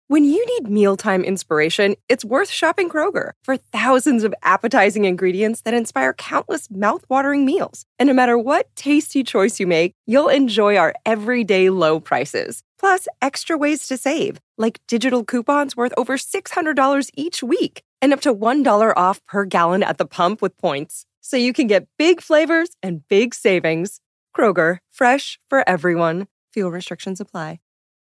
When you need mealtime inspiration, it's worth shopping Kroger for thousands of appetizing ingredients that inspire countless mouth-watering meals. And no matter what tasty choice you make, you'll enjoy our everyday low prices. Plus, extra ways to save, like digital coupons worth over $600 each week and up to $1 off per gallon at the pump with points. So you can get big flavors and big savings. Kroger, fresh for everyone. Fuel restrictions apply.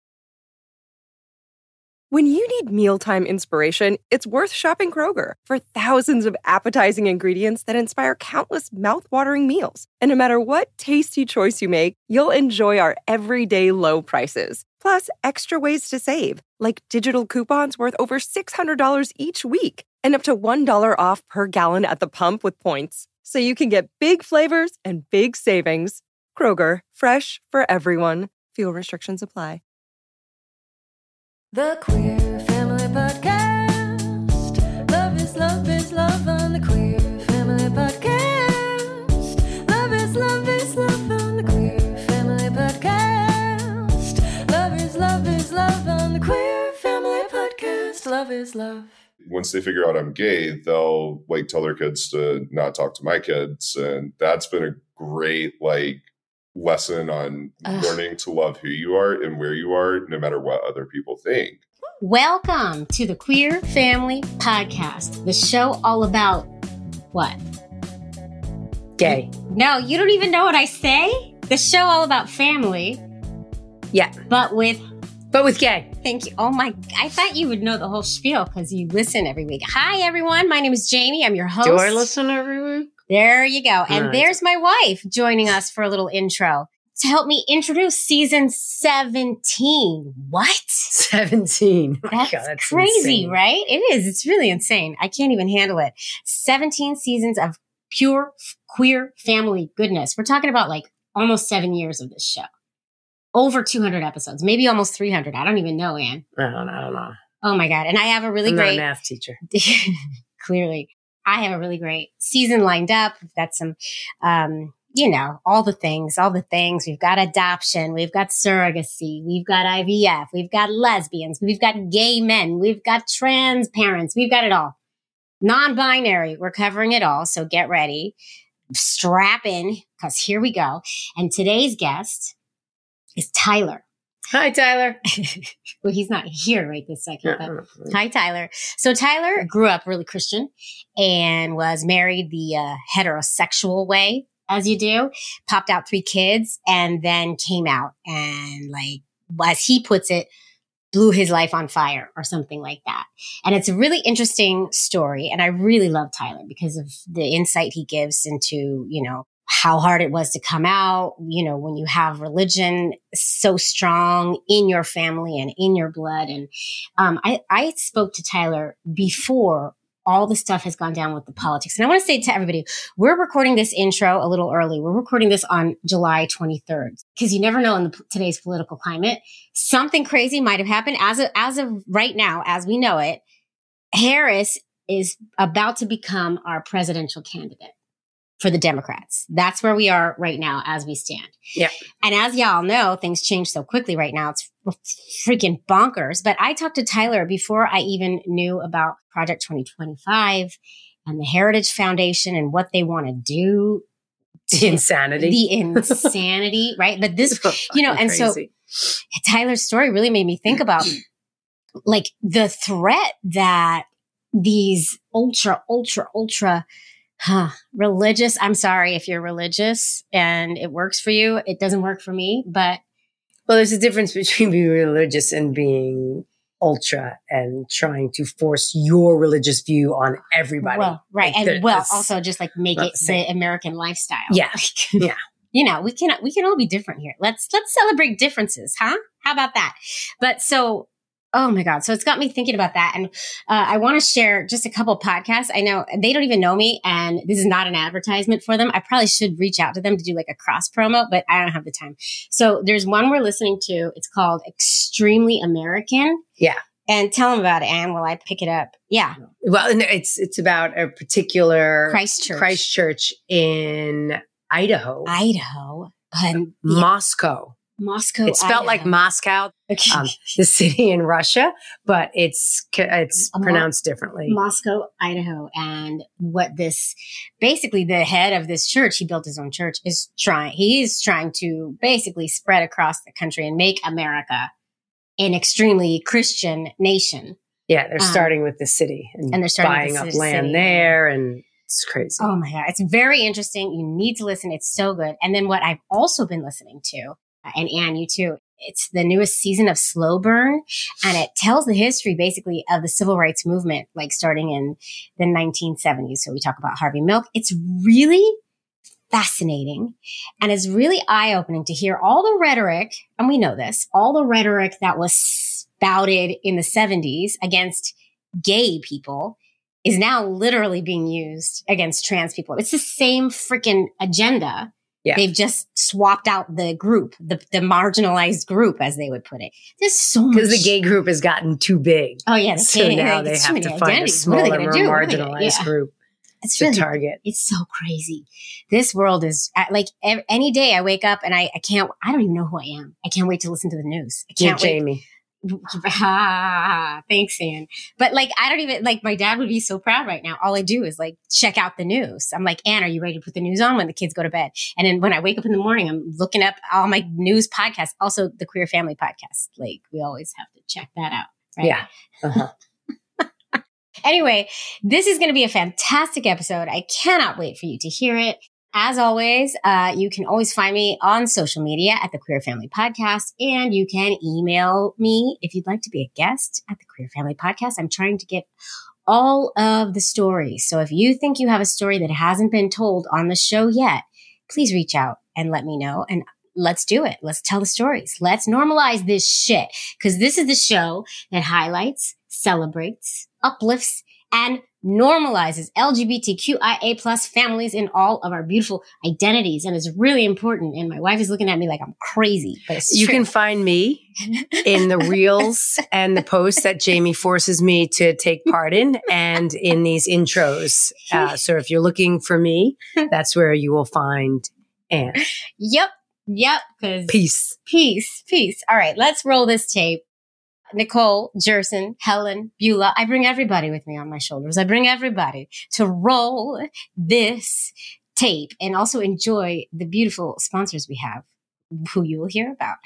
When you need mealtime inspiration, it's worth shopping Kroger for thousands of appetizing ingredients that inspire countless mouth-watering meals. And no matter what tasty choice you make, you'll enjoy our everyday low prices. Plus, extra ways to save, like digital coupons worth over $600 each week and up to $1 off per gallon at the pump with points. So you can get big flavors and big savings. Kroger, fresh for everyone. Fuel restrictions apply. The Queer Family Podcast. Love is love on the Queer Family Podcast. Love is love on the Queer Family Podcast. Love is love on the Queer Family Podcast. Love is love. Once they figure out I'm gay, they'll like tell their kids to not talk to my kids. And that's been a great lesson on learning to love who you are and where you are, no matter what other people think. Welcome to the Queer Family Podcast, the show all about what? Gay. No, you don't even know what I say? The show all about family. Yeah. But with gay. Thank you. Oh my, I thought you would know the whole spiel because you listen every week. Hi, everyone. My name is Jamie. I'm your host. Do I listen every week? There you go. And Right. There's my wife joining us for a little intro to help me introduce season 17. What? 17. Oh my That's God, crazy, insane. right? It is. It's really insane. I can't even handle it. 17 seasons of pure queer family goodness. We're talking about almost 7 years of this show. Over 200 episodes, maybe almost 300. I don't even know, Ann. I don't know. Oh my God. And I have a really I'm great not a math teacher. clearly. I have a really great season lined up. We've got some, all the things. We've got adoption. We've got surrogacy. We've got IVF. We've got lesbians. We've got gay men. We've got trans parents. We've got it all. Non-binary. We're covering it all. So get ready. Strap in, because here we go. And today's guest is Tyler. Hi, Tyler. Well, he's not here right this second. Yeah. But hi, Tyler. So Tyler grew up really Christian and was married the heterosexual way, as you do, popped out 3 kids, and then came out and, as he puts it, blew his life on fire or something like that. And it's a really interesting story. And I really love Tyler because of the insight he gives into, how hard it was to come out, when you have religion so strong in your family and in your blood. And I spoke to Tyler before all the stuff has gone down with the politics. And I want to say to everybody, we're recording this intro a little early. We're recording this on July 23rd because you never know in today's political climate. Something crazy might have happened. As of right now, as we know it, Harris is about to become our presidential candidate for the Democrats. That's where we are right now as we stand. Yeah. And as y'all know, things change so quickly right now. It's freaking bonkers. But I talked to Tyler before I even knew about Project 2025 and the Heritage Foundation and what they want to do. The insanity, right? But this, and so Tyler's story really made me think about the threat that these ultra religious. I'm sorry if you're religious and it works for you. It doesn't work for me, but. Well, there's a difference between being religious and being ultra and trying to force your religious view on everybody. Well, right. Also just make it the American lifestyle. Yeah. Yeah. We can all be different here. Let's celebrate differences, huh? How about that? But so, oh my God. So it's got me thinking about that. And I want to share just a couple podcasts. I know they don't even know me and this is not an advertisement for them. I probably should reach out to them to do a cross promo, but I don't have the time. So there's one we're listening to. It's called Extremely American. Yeah. And tell them about it, Anne, while I pick it up. Yeah. Well, it's about a particular Christchurch in Idaho. And Moscow. Moscow, It's spelled like Idaho. Moscow, Okay. the city in Russia, but it's pronounced differently. Moscow, Idaho. And what this, basically the head of this church, he built his own church, he's trying to basically spread across the country and make America an extremely Christian nation. Yeah, they're starting with the city and they're starting buying with the up land city. there, and it's crazy. Oh my God. It's very interesting. You need to listen. It's so good. And then what I've also been listening to, and Anne, you too, it's the newest season of Slow Burn. And it tells the history basically of the civil rights movement, like starting in the 1970s. So we talk about Harvey Milk. It's really fascinating. And it's really eye-opening to hear all the rhetoric, and we know this, all the rhetoric that was spouted in the 70s against gay people is now literally being used against trans people. It's the same freaking agenda. Yeah. They've just swapped out the group, the marginalized group, as they would put it. There's so much. Because the gay group has gotten too big. Oh, yeah. So now they have to find a smaller, more marginalized group to target. It's so crazy. This world is like any day I wake up and I don't even know who I am. I can't wait to listen to the news. I can't wait. Jamie. Thanks, Ann. But like, I don't even, like, my dad would be so proud right now. All I do is like check out the news. I'm like, Ann, are you ready to put the news on when the kids go to bed? And then when I wake up in the morning, I'm looking up all my news podcasts, also the Queer Family podcast. Like, we always have to check that out. Right? Yeah. Uh-huh. Anyway, this is going to be a fantastic episode. I cannot wait for you to hear it. As always, you can always find me on social media at the Queer Family Podcast, and you can email me if you'd like to be a guest at the Queer Family Podcast. I'm trying to get all of the stories. So if you think you have a story that hasn't been told on the show yet, please reach out and let me know. And let's do it. Let's tell the stories. Let's normalize this shit, because this is the show that highlights, celebrates, uplifts, and normalizes LGBTQIA plus families in all of our beautiful identities. And it's really important. And my wife is looking at me like I'm crazy, but it's You true. can find me in the reels and the posts that Jamie forces me to take part in, and in these intros. So if you're looking for me, that's where you will find Anne. Yep. 'Cause Peace. All right, let's roll this tape. Nicole, Jerson, Helen, Beulah. I bring everybody with me on my shoulders. I bring everybody to roll this tape and also enjoy the beautiful sponsors we have, who you will hear about.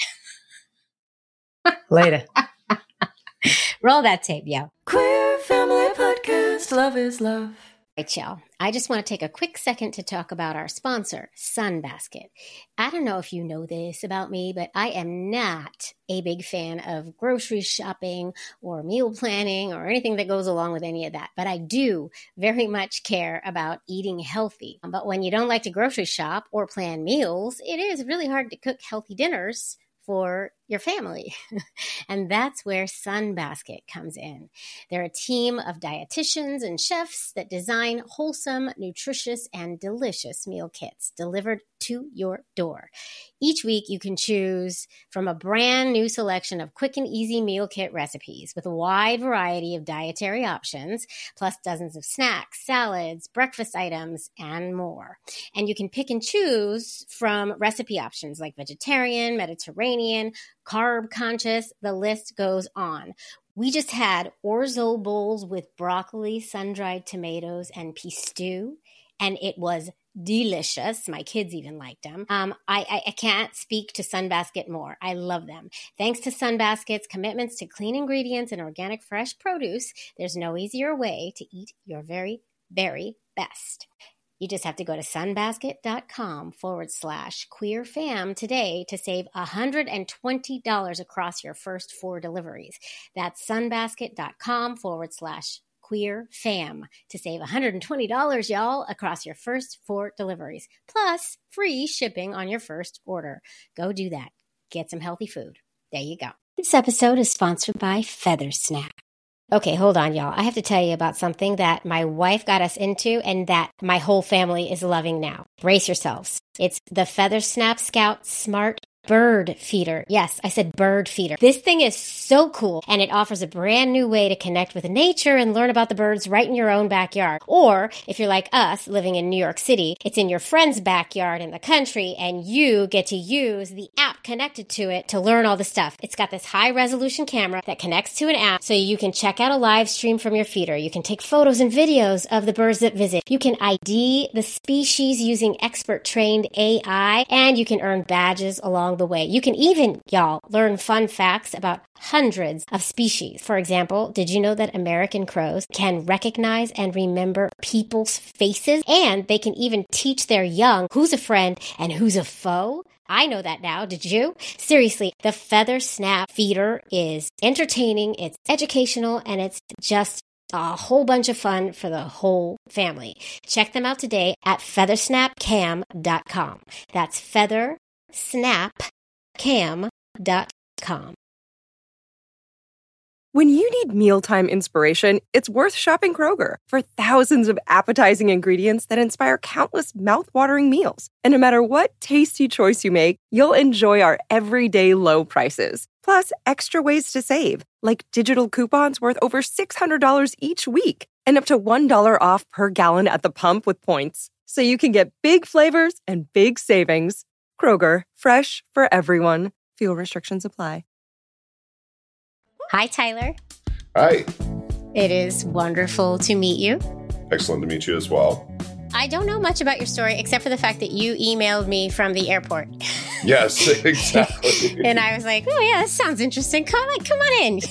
Later. Roll that tape, yo. Queer Family Podcast. Love is love. Right, y'all. I just want to take a quick second to talk about our sponsor, Sunbasket. I don't know if you know this about me, but I am not a big fan of grocery shopping or meal planning or anything that goes along with any of that. But I do very much care about eating healthy. But when you don't like to grocery shop or plan meals, it is really hard to cook healthy dinners for your family. And that's where Sunbasket comes in. They're a team of dietitians and chefs that design wholesome, nutritious, and delicious meal kits delivered to your door. Each week, you can choose from a brand new selection of quick and easy meal kit recipes with a wide variety of dietary options, plus dozens of snacks, salads, breakfast items, and more. And you can pick and choose from recipe options like vegetarian, Mediterranean, carb conscious, the list goes on. We just had orzo bowls with broccoli, sun-dried tomatoes, and pea stew, and it was delicious. My kids even liked them. I can't speak to Sunbasket more. I love them. Thanks to Sunbasket's commitments to clean ingredients and organic fresh produce, there's no easier way to eat your very, very best. You just have to go to sunbasket.com/queerfam today to save $120 across your first 4 deliveries. That's sunbasket.com/queerfam to save $120, y'all, across your first 4 deliveries, plus free shipping on your first order. Go do that. Get some healthy food. There you go. This episode is sponsored by Feather Snap. Okay, hold on, y'all. I have to tell you about something that my wife got us into and that my whole family is loving now. Brace yourselves. It's the Feather Snap Scout Smart Bird feeder. Yes, I said bird feeder. This thing is so cool, and it offers a brand new way to connect with nature and learn about the birds right in your own backyard. Or if you're like us, living in New York City, it's in your friend's backyard in the country, and you get to use the app connected to it to learn all the stuff. It's got this high-resolution camera that connects to an app, so you can check out a live stream from your feeder. You can take photos and videos of the birds that visit. You can ID the species using expert-trained AI, and you can earn badges along the way. You can even, y'all, learn fun facts about hundreds of species. For example, did you know that American crows can recognize and remember people's faces? And they can even teach their young who's a friend and who's a foe? I know that now. Did you? Seriously, the Feather Snap feeder is entertaining, it's educational, and it's just a whole bunch of fun for the whole family. Check them out today at feathersnapcam.com. That's feathersnapcam.com. When you need mealtime inspiration, it's worth shopping Kroger for thousands of appetizing ingredients that inspire countless mouth-watering meals. And no matter what tasty choice you make, you'll enjoy our everyday low prices. Plus, extra ways to save, like digital coupons worth over $600 each week and up to $1 off per gallon at the pump with points. So you can get big flavors and big savings. Kroger, fresh for everyone. Fuel restrictions apply. Hi, Tyler. Hi. It is wonderful to meet you. Excellent to meet you as well. I don't know much about your story except for the fact that you emailed me from the airport. Yes, exactly. And I was like, oh yeah, that sounds interesting. Come on in.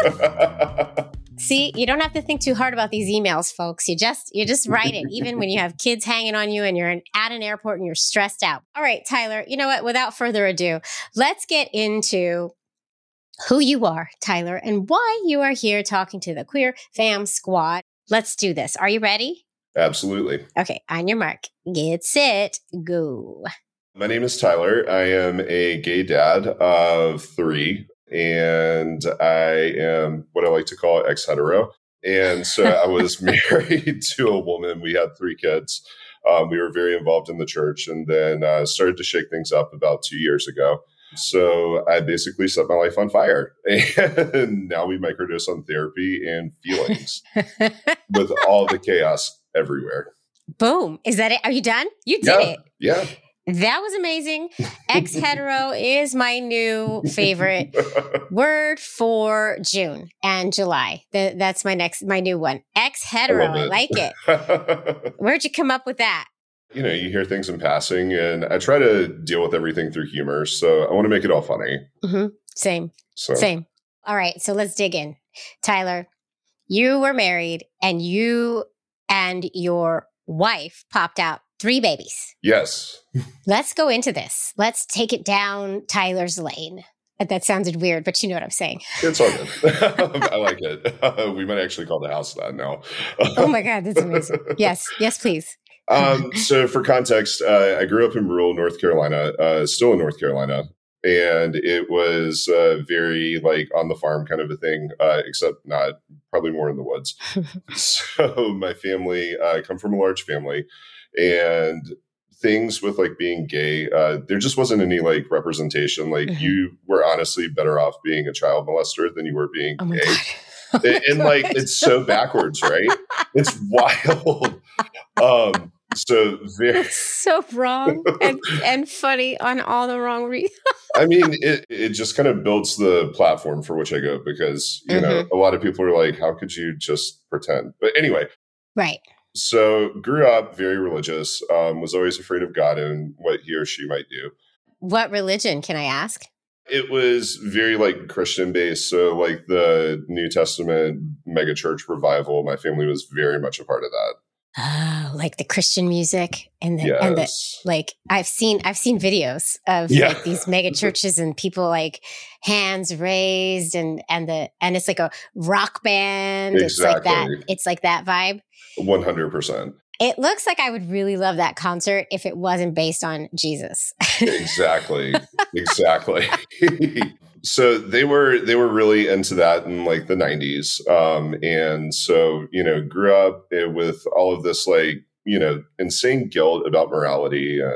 See, you don't have to think too hard about these emails, folks. You just write it, even when you have kids hanging on you and you're at an airport and you're stressed out. All right, Tyler, you know what? Without further ado, let's get into who you are, Tyler, and why you are here talking to the Queer Fam Squad. Let's do this. Are you ready? Absolutely. Okay, on your mark, get set, go. My name is Tyler. I am a gay dad of 3, and I am what I like to call ex-hetero. And so I was married to a woman. We had 3 kids. We were very involved in the church, and then started to shake things up about 2 years ago. So I basically set my life on fire, and now we microdose on therapy and feelings with all the chaos everywhere. Boom. Is that it? Are you done? You did it. Yeah. That was amazing. Ex-hetero is my new favorite word for June and July. That's my new one. Ex-hetero. I like it. Where'd you come up with that? You know, you hear things in passing, and I try to deal with everything through humor. So I want to make it all funny. Mm-hmm. Same. All right. So let's dig in. Tyler, you were married, and you and your wife popped out 3 babies. Yes. Let's go into this. Let's take it down Tyler's lane. That sounded weird, but you know what I'm saying. It's all good. I like it. We might actually call the house that now. Oh my God, that's amazing. Yes, please. So for context, I grew up in rural North Carolina, still in North Carolina. And it was very like on the farm kind of a thing, except not, probably more in the woods. So my family, I come from a large family, and things with like being gay, there just wasn't any like representation. Like you were honestly better off being a child molester than you were being gay. And like, it's so backwards, right? It's wild. It's so wrong and funny on all the wrong reasons. I mean, it just kind of builds the platform for which I go, because, you know, a lot of people are like, how could you just pretend? But anyway. Right. So grew up very religious, was always afraid of God and what he or she might do. What religion, can I ask? It was very like Christian based. So like the New Testament megachurch revival, my family was very much a part of that. Oh, like the Christian music and the like I've seen videos of like these mega churches and people like hands raised and it's like a rock band. Exactly. It's like that vibe. 100%. It looks like I would really love that concert if it wasn't based on Jesus. Exactly. So they were really into that in like the 90s. And so, you know, grew up with all of this like, you know, insane guilt about morality. And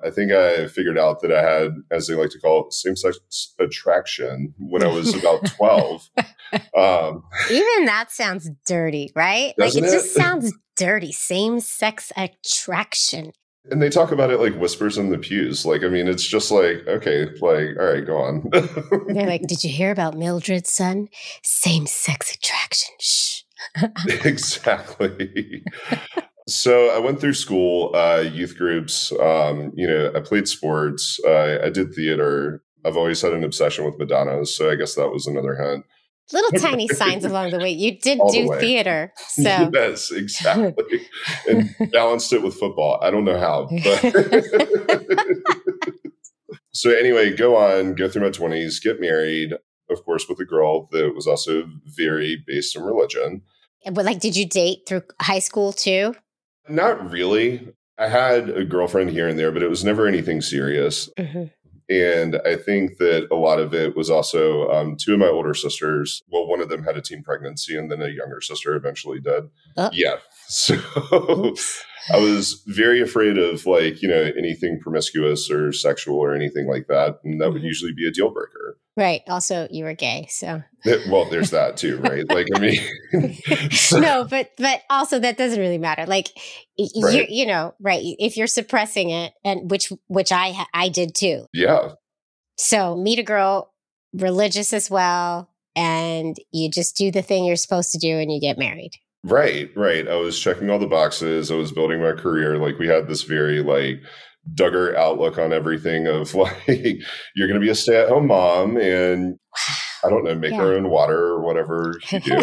I think I figured out that I had, as they like to call it, same-sex attraction when I was about 12. Even that sounds dirty, right? Like, it Doesn't just it? sounds dirty. Same-sex attraction. And they talk about it like whispers in the pews. Like, I mean, it's just like, okay, like, all right, go on. They're like, did you hear about Mildred's son? Same-sex attraction. Shh. Exactly. So I went through school, youth groups. I played sports. I did theater. I've always had an obsession with Madonna, so I guess that was another hint. Little tiny signs along the way. You did All the do way. theater. So Yes, exactly. And balanced it with football. I don't know how, but so anyway, go through my 20s, get married, of course, with a girl that was also very based in religion. but like, did you date through high school too? Not really. I had a girlfriend here and there, but it was never anything serious. Mm-hmm. And I think that a lot of it was also two of my older sisters. Well, one of them had a teen pregnancy, and then a younger sister eventually did. Oh. Yeah. So I was very afraid of anything promiscuous or sexual or anything like that. And that would usually be a deal breaker. Right. Also, you were gay, so. Well, there's that too, right? Like, I mean. No, but also that doesn't really matter. Like, Right. right. If you're suppressing it, and which I did too. Yeah. So meet a girl, religious as well, and you just do the thing you're supposed to do and you get married. Right. I was checking all the boxes. I was building my career. Like, we had this very Duggar outlook on everything of you're going to be a stay-at-home mom and I don't know, make her own water or whatever you do.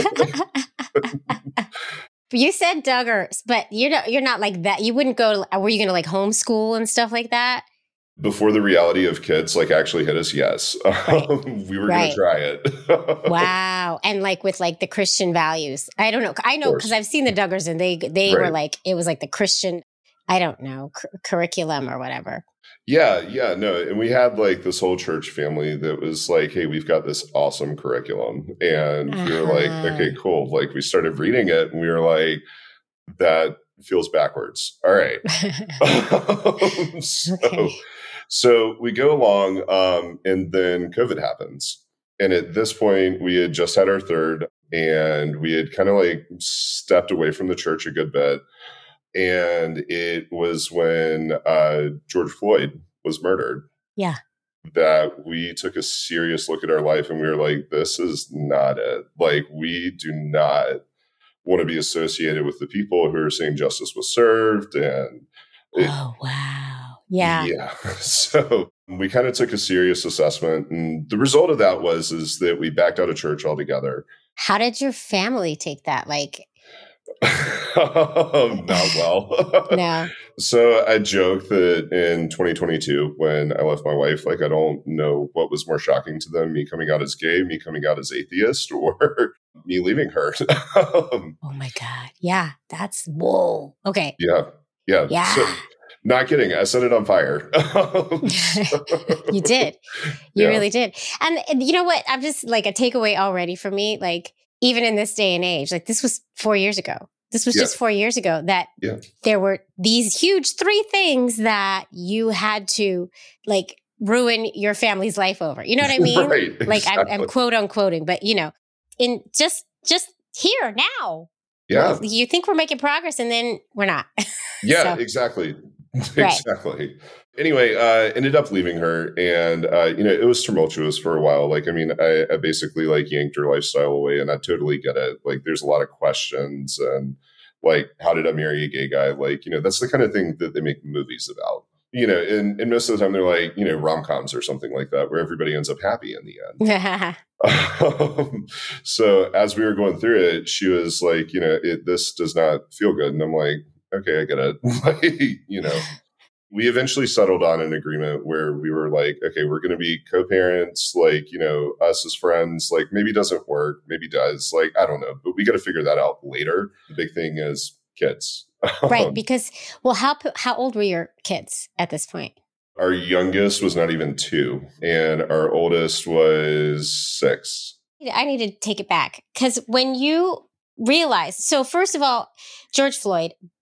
You said Duggar, but you're not like that. You wouldn't go. Were you going to homeschool and stuff like that? Before the reality of kids actually hit us, yes. Right. We were going to try it. Wow. And with the Christian values. I don't know. I know because I've seen the Duggars and they were it was the Christian, I don't know, curriculum or whatever. Yeah, no. And we had this whole church family that was hey, we've got this awesome curriculum. And we were okay, cool. We started reading it and we were that feels backwards. All right. So we go along and then COVID happens. And at this point, we had just had our third and we had kind of stepped away from the church a good bit. And it was when George Floyd was murdered. Yeah. That we took a serious look at our life and we were this is not it. We do not want to be associated with the people who are saying justice was served. And oh, wow. Yeah. Yeah. So we kind of took a serious assessment. And the result of that is that we backed out of church altogether. How did your family take that? Not well. No. So I joke that in 2022, when I left my wife, I don't know what was more shocking to them, me coming out as gay, me coming out as atheist, or me leaving her. Oh my God. Yeah. That's, whoa. Okay. Yeah. So, not kidding. I set it on fire. You did. You really did. And you know what? I'm just a takeaway already for me, even in this day and age, this was 4 years ago. This was just 4 years ago that there were these huge 3 things that you had to ruin your family's life over. You know what I mean? Right, exactly. I'm quote unquoting, but in just here now. Yeah. You think we're making progress and then we're not. Yeah, exactly. Exactly. Anyway, ended up leaving her and, it was tumultuous for a while. I basically yanked her lifestyle away and I totally get it. There's a lot of questions and how did I marry a gay guy? That's the kind of thing that they make movies about, and most of the time they're rom-coms or something like that, where everybody ends up happy in the end. So as we were going through it, she was this does not feel good. And I'm okay, I get it. We eventually settled on an agreement where we were okay, we're going to be co-parents, us as friends, maybe doesn't work, maybe does, I don't know, but we got to figure that out later. The big thing is kids. Right. Because, how old were your kids at this point? Our youngest was not even 2 and our oldest was 6. I need to take it back because when you realize, so first of all, George Floyd,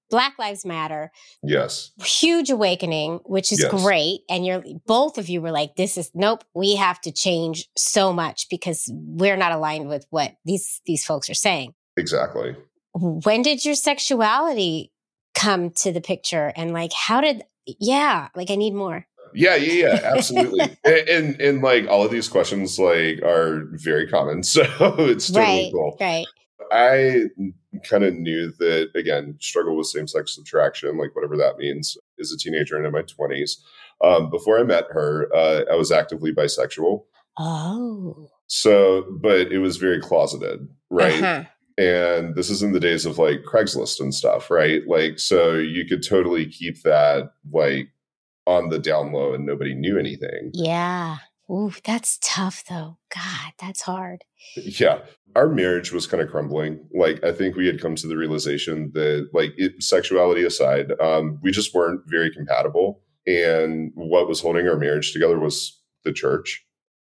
Black Lives Matter, Yes. huge awakening, which is Yes. great. And both of you were like, nope, we have to change so much because we're not aligned with what these folks are saying. Exactly. When did your sexuality come to the picture? And like, I need more. Yeah, absolutely. and like all of these questions like are very common. So it's totally cool. Right. I kind of knew that, again, struggle with same-sex attraction, like whatever that means, as a teenager and in my 20s. Before I met her, I was actively bisexual. Oh. So, but it was very closeted, right? Uh-huh. And this is in the days of like Craigslist and stuff, right? Like, so you could totally keep that like on the down low and nobody knew anything. Yeah. Ooh, that's tough though. God, that's hard. Yeah. Our marriage was kind of crumbling. Like, I think we had come to the realization that like sexuality aside, we just weren't very compatible. And what was holding our marriage together was the church.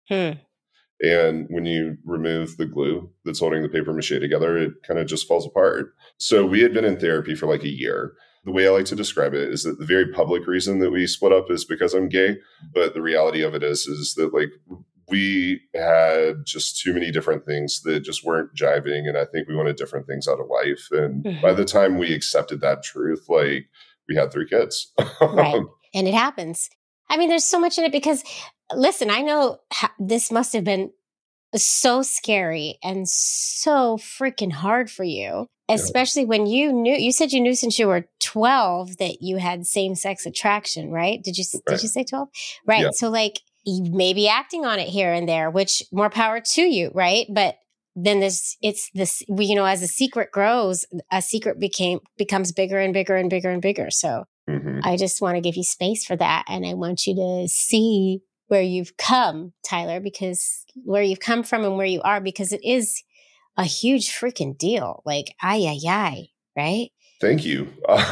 And when you remove the glue that's holding the paper mache together, it kind of just falls apart. So we had been in therapy for like a year. The way I like to describe it is that the very public reason that we split up is because I'm gay. But the reality of it is that like we had just too many different things that just weren't jiving. And I think we wanted different things out of life. And by the time we accepted that truth, like we had 3 kids. Right. And it happens. I mean, there's so much in it because, listen, I know this must have been so scary and so freaking hard for you, especially when you said you knew since you were 12 that you had same-sex attraction, right? Did you say 12? Right. Yeah. So like you may be acting on it here and there, which more power to you, right? But then as the secret grows, a secret becomes bigger and bigger and bigger and bigger. So I just want to give you space for that. And I want you to see where you've come, Tyler, because where you've come from and where you are, because it is a huge freaking deal. Like, right? Thank you.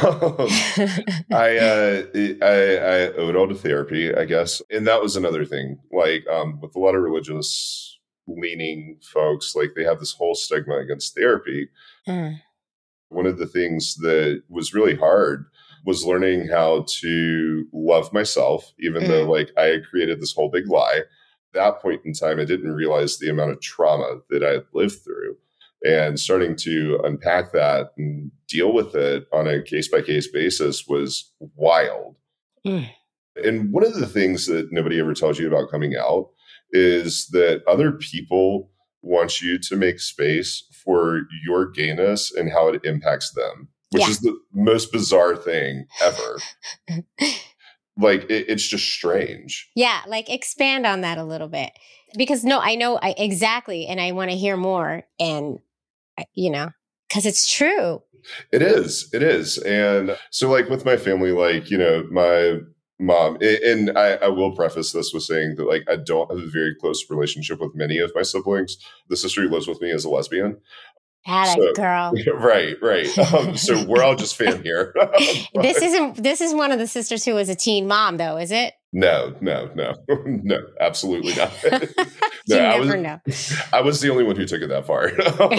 I owed all to therapy, I guess. And that was another thing. Like, with a lot of religious leaning folks, like they have this whole stigma against therapy. One of the things that was really hard was learning how to love myself, even though like I had created this whole big lie. At that point in time, I didn't realize the amount of trauma that I had lived through, and starting to unpack that and deal with it on a case-by-case basis was wild. And one of the things that nobody ever tells you about coming out is that other people want you to make space for your gayness and how it impacts them. Which is the most bizarre thing ever. Like, it's just strange. Yeah, like expand on that a little bit. Because I know exactly, and I want to hear more. And, because it's true. It is. And so, like, with my family, like, my mom, and I will preface this with saying that, like, I don't have a very close relationship with many of my siblings. The sister who lives with me is a lesbian. Girl. Right. So we're all just fam here. This is one of the sisters who was a teen mom, though, is it? No, absolutely not. You never know. I was the only one who took it that far.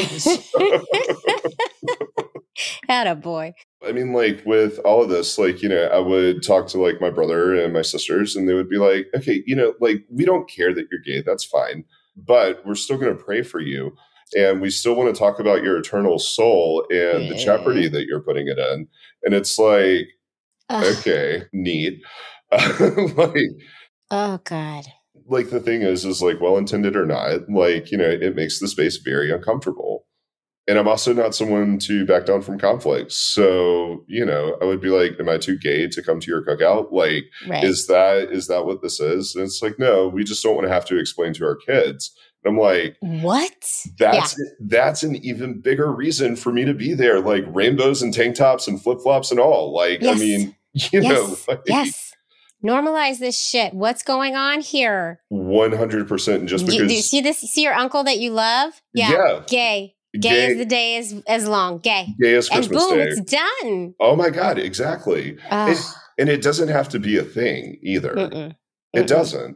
Attaboy. I mean, like with all of this, like, I would talk to like my brother and my sisters, and they would be like, okay, like we don't care that you're gay. That's fine. But we're still going to pray for you. And we still want to talk about your eternal soul and the jeopardy that you're putting it in. And it's like, okay, neat. Like, oh, God. Like the thing is like, well-intended or not, like, it makes the space very uncomfortable. And I'm also not someone to back down from conflict. So, I would be like, am I too gay to come to your cookout? Like, is that what this is? And it's like, no, we just don't want to have to explain to our kids. I'm like, what? That's an even bigger reason for me to be there. Like rainbows and tank tops and flip flops and all. Like, yes. I mean, yes. Normalize this shit. What's going on here? 100%. Just because. Do you see this? See your uncle that you love? Yeah. Gay as the day is long. Gay as Christmas and boom, Day. It's done. Oh my God. Exactly. And it doesn't have to be a thing either. It doesn't.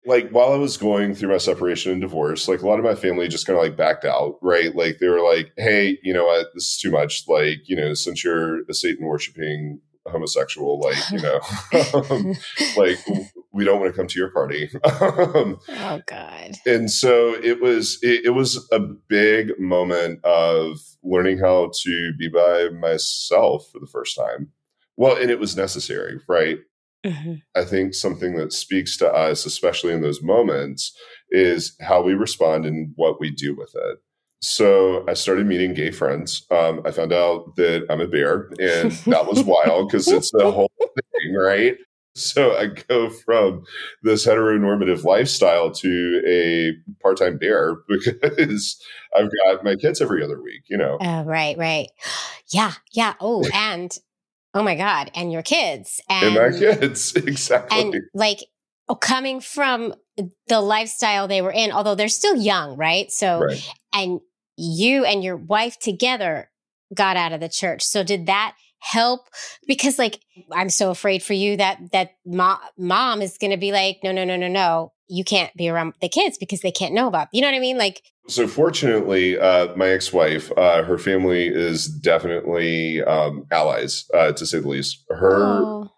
like while I was going through my separation and divorce, like a lot of my family just kind of like backed out, right? Like they were like, hey, you know what, this is too much. Like, you know, since you're a Satan worshiping homosexual, like, you know, like we don't want to come to your party. Oh God. And so it was a big moment of learning how to be by myself for the first time. Well, and it was necessary, right? Mm-hmm. I think something that speaks to us, especially in those moments, is how we respond and what we do with it. So I started meeting gay friends. I found out that I'm a bear, and that was wild because it's the whole thing, right? So I go from this heteronormative lifestyle to a part-time bear because I've got my kids every other week, you know? Right. Yeah. Oh, and oh my God. And your kids. And my kids, exactly. And like coming from the lifestyle they were in, although they're still young, right? So, Right. And you and your wife together got out of the church. So did that help? Because like, I'm so afraid for you that mom is going to be like, no, you can't be around the kids because they can't know about, you know what I mean? Like, so fortunately, my ex-wife, her family is definitely allies, to say the least. Her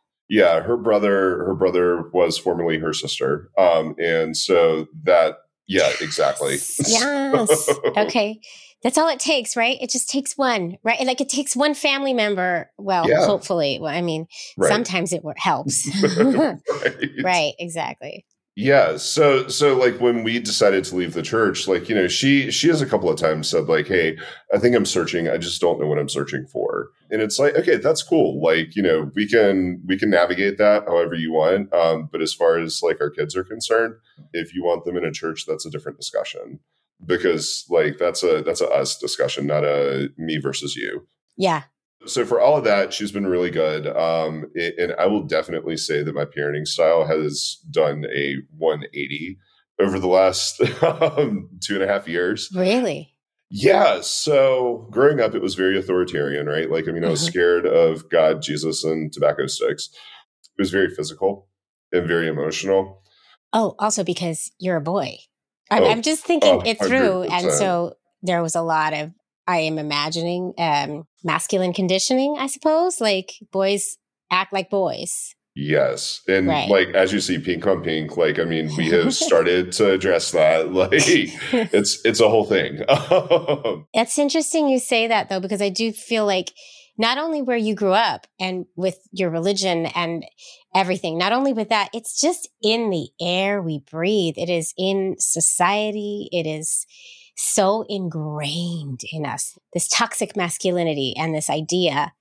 brother was formerly her sister. And so that, yeah, exactly. Yes. Okay. That's all it takes, right? It just takes one, right? Like it takes one family member. Well, Yeah. hopefully. Well, I mean, Right. sometimes it helps. Right. Right. Exactly. Yeah. So like when we decided to leave the church, like, you know, she has a couple of times said like, hey, I think I'm searching. I just don't know what I'm searching for. And it's like, okay, that's cool. Like, you know, we can navigate that however you want. But as far as like our kids are concerned, if you want them in a church, that's a different discussion because like that's a us discussion, not a me versus you. Yeah. So for all of that, she's been really good. And I will definitely say that my parenting style has done a 180 over the last 2.5 years. Really? Yeah. So growing up, it was very authoritarian, right? Like, I mean, I was scared of God, Jesus, and tobacco sticks. It was very physical and very emotional. Oh, also because you're a boy. I'm just thinking it through. 100%. And so there was a lot of, I am imagining masculine conditioning, I suppose, like boys act like boys. Yes. And Right. like, as you see Pink on Pink, like, I mean, we have started to address that. Like, it's a whole thing. It's interesting you say that, though, because I do feel like not only where you grew up and with your religion and everything, not only with that, it's just in the air we breathe. It is in society. It is so ingrained in us, this toxic masculinity and this idea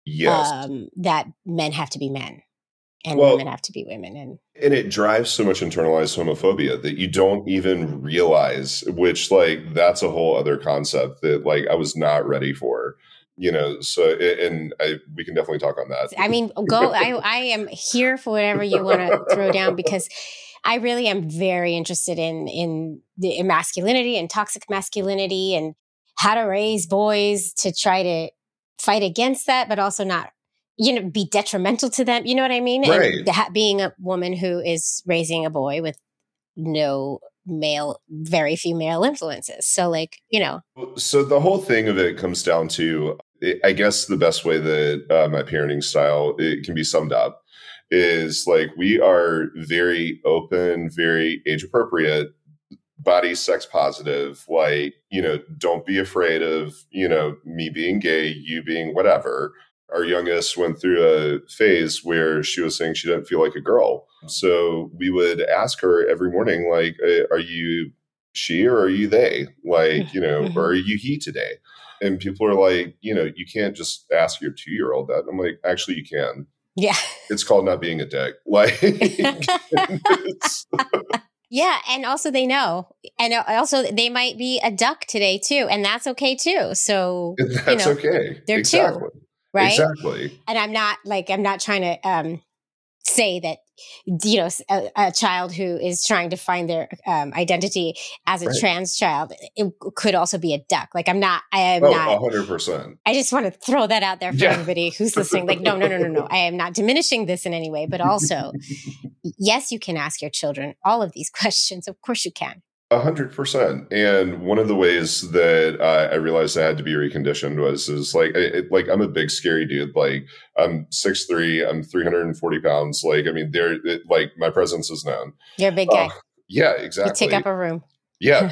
that men have to be men and women have to be women. And it drives so much internalized homophobia that you don't even realize, which like, that's a whole other concept that like I was not ready for, you know, so, and we can definitely talk on that. I mean, I am here for whatever you want to throw down because I really am very interested in the masculinity and toxic masculinity and how to raise boys to try to fight against that, but also not, you know, be detrimental to them. You know what I mean? Right. And being a woman who is raising a boy with very few male influences. So like, you know. So the whole thing of it comes down to, I guess the best way that my parenting style, it can be summed up is like, we are very open, very age appropriate, body sex positive, like, you know, don't be afraid of, you know, me being gay, you being whatever. Our youngest went through a phase where she was saying she didn't feel like a girl. So we would ask her every morning, like, are you she or are you they? Like, you know, or are you he today? And people are like, you know, you can't just ask your 2-year-old that. I'm like, actually, you can. Yeah. It's called not being a dick. Like, yeah. And also they know. And also they might be a duck today too. And that's okay too. So that's okay. They're exactly. two. Right. Exactly. And I'm not trying to say that, you know, a child who is trying to find their identity as a trans child, it could also be a duck. Like I am not 100%. I just want to throw that out there for everybody who's listening. Like, no. I am not diminishing this in any way, but also yes, you can ask your children all of these questions. Of course you can. 100%. And one of the ways that I realized I had to be reconditioned is like I'm a big scary dude. Like I'm 6'3", I'm 340 pounds. Like, I mean, like my presence is known. You're a big guy. Yeah, exactly. You take up a room. Yeah,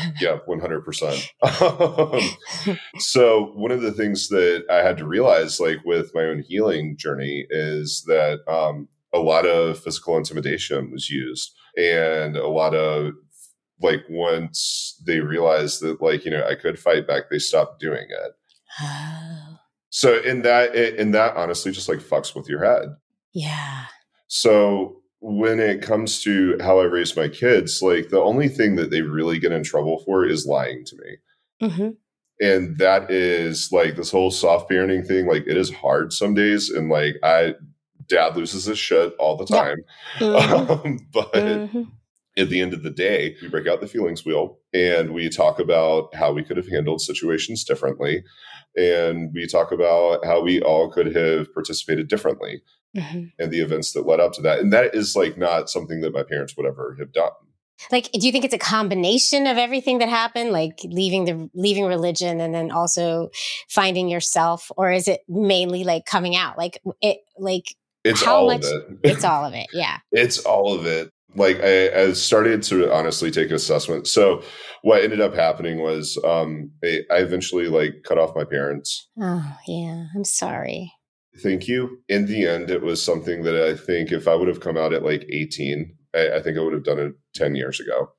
100%. So one of the things that I had to realize, like with my own healing journey, is that a lot of physical intimidation was used, and a lot of like once they realized that like I could fight back, they stopped doing it. So in that honestly just like fucks with your head. Yeah. So when it comes to how I raise my kids, like the only thing that they really get in trouble for is lying to me. Mm-hmm. And that is like this whole soft parenting thing. Like it is hard some days. And like dad loses his shit all the time. Mm-hmm. But at the end of the day, we break out the feelings wheel and we talk about how we could have handled situations differently. And we talk about how we all could have participated differently and the events that led up to that. And that is like not something that my parents would ever have done. Like, do you think it's a combination of everything that happened, like leaving religion and then also finding yourself, or is it mainly like coming out? It's all of it. It's all of it. Yeah. It's all of it. Like I started to honestly take assessment. So what ended up happening was I eventually like cut off my parents. Oh yeah. I'm sorry. Thank you. In the end, it was something that I think if I would have come out at like 18, I think I would have done it 10 years ago.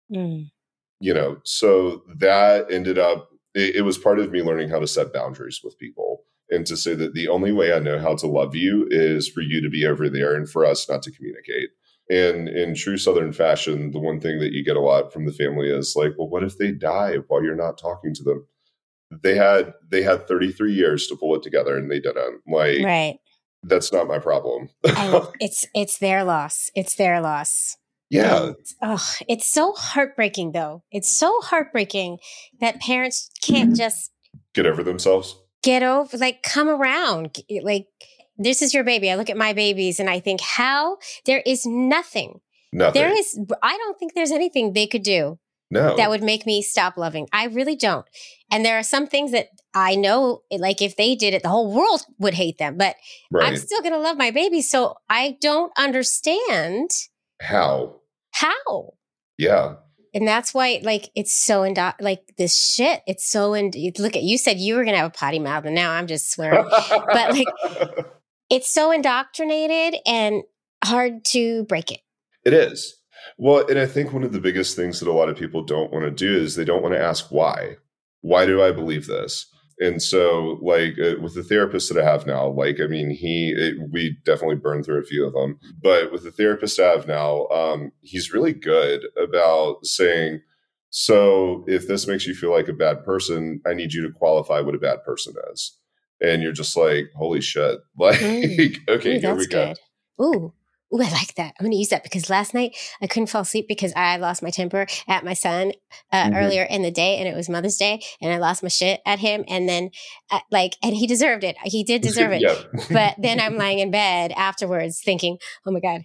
So that ended up, it was part of me learning how to set boundaries with people and to say that the only way I know how to love you is for you to be over there and for us not to communicate. And in true Southern fashion, the one thing that you get a lot from the family is like, well, what if they die while you're not talking to them? They had 33 years to pull it together and they didn't. Like, right. That's not my problem. It's their loss. It's their loss. Yeah. It's so heartbreaking though. It's so heartbreaking that parents can't just get over themselves. Come around. Like, this is your baby. I look at my babies and I think there is nothing. I don't think there's anything they could do. No. That would make me stop loving. I really don't. And there are some things that I know, like if they did it, the whole world would hate them. But I'm still going to love my baby. So I don't understand. How? Yeah. And that's why, like, it's so, this shit, it's so, look at, you said you were going to have a potty mouth and now I'm just swearing. But like, it's so indoctrinated and hard to break it. It is. Well, and I think one of the biggest things that a lot of people don't want to do is they don't want to ask why. Why do I believe this? And so, like, with the therapist that I have now, like, I mean, we definitely burned through a few of them. But with the therapist I have now, he's really good about saying, so if this makes you feel like a bad person, I need you to qualify what a bad person is. And you're just like, holy shit. Like, okay, here we go. Ooh. Ooh, I like that. I'm going to use that because last night I couldn't fall asleep because I lost my temper at my son earlier in the day, and it was Mother's Day, and I lost my shit at him. And then and he deserved it. He did deserve it. But then I'm lying in bed afterwards thinking, oh my God,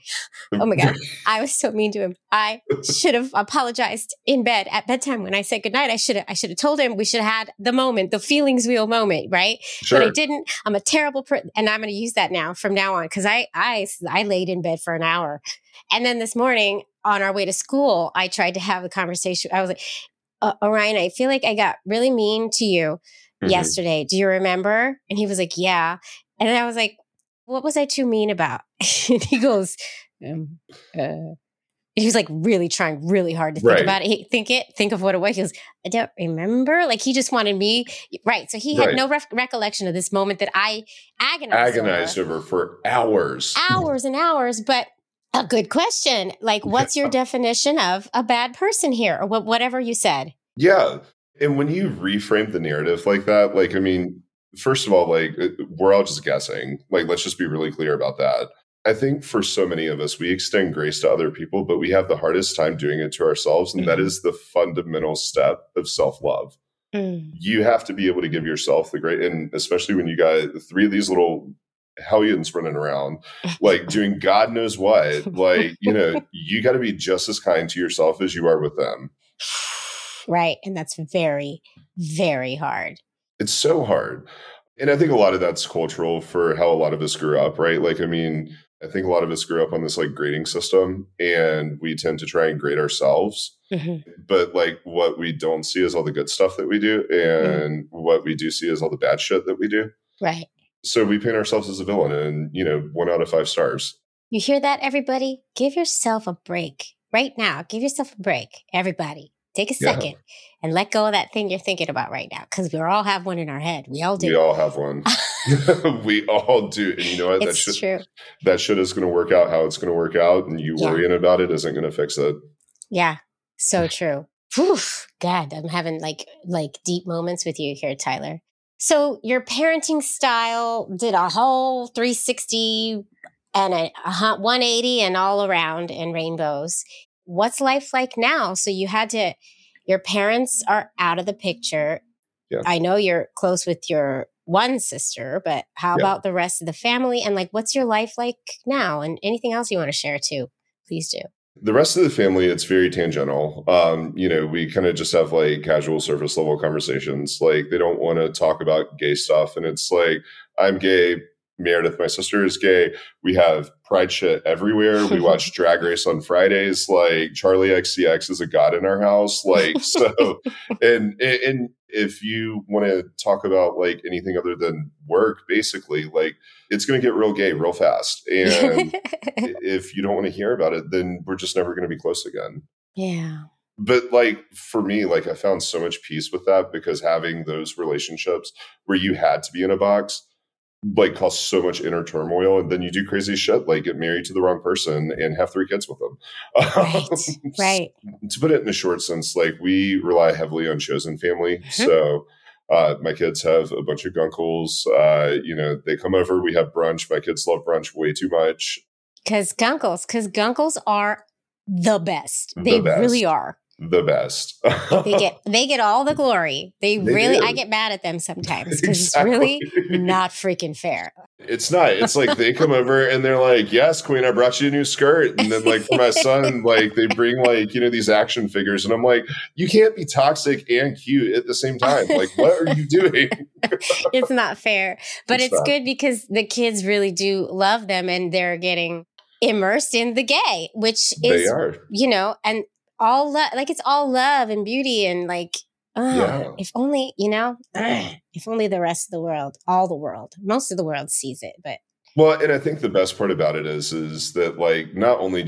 I was so mean to him. I should have apologized in bed at bedtime when I said goodnight. I should have told him we should have had the moment, the feelings wheel moment, right? Sure. But I didn't. I'm a terrible person. And I'm going to use that from now on because I laid in bed for an hour. And then this morning on our way to school, I tried to have a conversation. I was like, Orion, I feel like I got really mean to you yesterday. Do you remember? And he was like, yeah. And I was like, what was I too mean about? And he goes, he was like really trying really hard to think about it. Think of what it was. He goes, I don't remember. Like he just wanted me. Right. So he had no recollection of this moment that I agonized over for hours. Hours and hours. But a good question. Like, what's your definition of a bad person here? Or whatever you said. Yeah. And when you reframe the narrative like that, like, I mean, first of all, like we're all just guessing. Like, let's just be really clear about that. I think for so many of us, we extend grace to other people, but we have the hardest time doing it to ourselves. And that is the fundamental step of self-love. You have to be able to give yourself the grace. And especially when you got 3 of these little hellions running around, like doing God knows what. Like, you got to be just as kind to yourself as you are with them. Right. And that's very, very hard. It's so hard. And I think a lot of that's cultural for how a lot of us grew up, right? Like, I think a lot of us grew up on this like grading system, and we tend to try and grade ourselves. Mm-hmm. But like what we don't see is all the good stuff that we do. And what we do see is all the bad shit that we do. Right. So we paint ourselves as a villain and, 1 out of 5 stars. You hear that, everybody? Give yourself a break right now. Give yourself a break, everybody. Take a second and let go of that thing you're thinking about right now, because we all have one in our head. We all do. We all have one. We all do. And you know what? It's true. That shit is going to work out how it's going to work out. And you worrying about it isn't going to fix it. Yeah. So true. Whew, God, I'm having like deep moments with you here, Tyler. So your parenting style did a whole 360 and a 180 and all around in rainbows. What's life like now? So your parents are out of the picture. Yeah. I know you're close with your one sister, but how about the rest of the family? And like, what's your life like now? And anything else you want to share too, please do. The rest of the family, it's very tangential. We kind of just have like casual surface level conversations. Like they don't want to talk about gay stuff. And it's like, I'm gay. Meredith, my sister, is gay. We have pride shit everywhere. We watch Drag Race on Fridays. Like Charlie XCX is a god in our house. Like, so, and if you want to talk about like anything other than work, basically, like it's going to get real gay real fast. And if you don't want to hear about it, then we're just never going to be close again. Yeah. But like for me, like I found so much peace with that, because having those relationships where you had to be in a box like caused so much inner turmoil, and then you do crazy shit like get married to the wrong person and have 3 kids with them. Right. To put it in a short sense, like we rely heavily on chosen family. Mm-hmm. So my kids have a bunch of gunkles. They come over, we have brunch. My kids love brunch way too much. Because gunkles are the best. They really are. The best. they get all the glory. They really do. I get mad at them sometimes because It's really not freaking fair. It's not. It's like they come over and they're like, "Yes, Queen, I brought you a new skirt." And then like for my son, like they bring like, these action figures, and I'm like, "You can't be toxic and cute at the same time. Like, what are you doing?" It's not fair. But it's good because the kids really do love them, and they're getting immersed in the gay, which is, they are. And all like it's all love and beauty and like, if only, if only the rest of the world, most of the world sees it. But well, and I think the best part about it is that like, not only